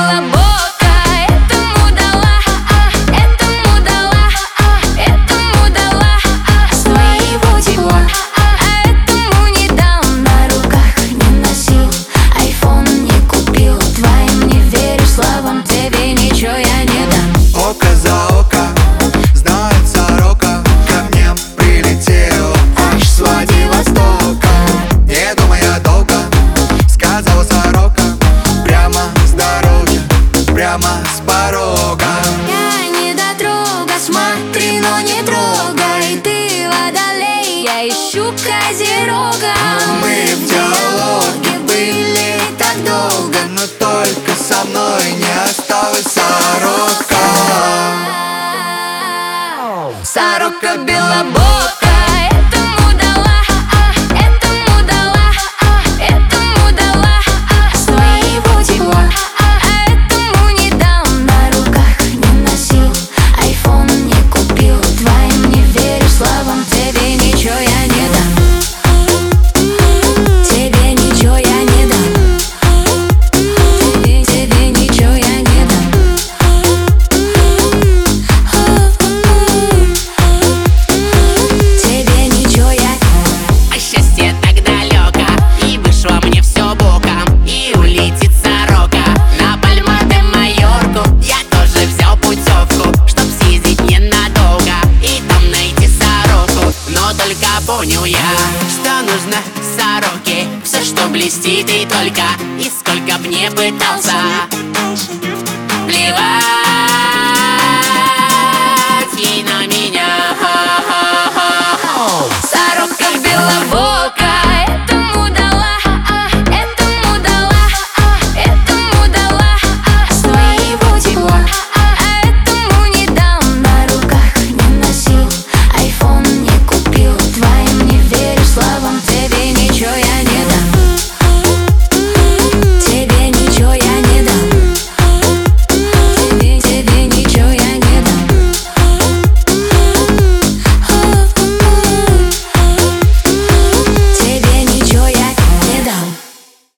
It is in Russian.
белобока, этому дала, этому дала, этому дала своего тепла, а этому не дам, на руках не носил, айфон не купил, твоим не веришь словам, тебе ничего я не дам. Око за око, знает сорока, ко мне прилетел аж с Владивостока. Не думая долго, сказала сорока, прямо с дороги, прямо с порога. Я не дотрога, смотри, но не трогай, ты водолей, я ищу козерога. Мы в диалоге были так долго, но только со мной не осталась сорока. Сорока белобока, этому дала, этому дала, этому дала своего тепла, а этому не дам, на руках не носил, айфон не купил, твоим не веришь словам, тебе ничего я не дам, тебе ничего я не дам, тебе ничего я не дам. Счастье так далеко, и вышло мне все боком, и улетит сорока на Пальма де Майорку. Я тоже взял путевку, чтоб съездить ненадолго и там найти сороку. Но только понял я, что нужно сороке все, что блестит и только. И сколько б не пытался,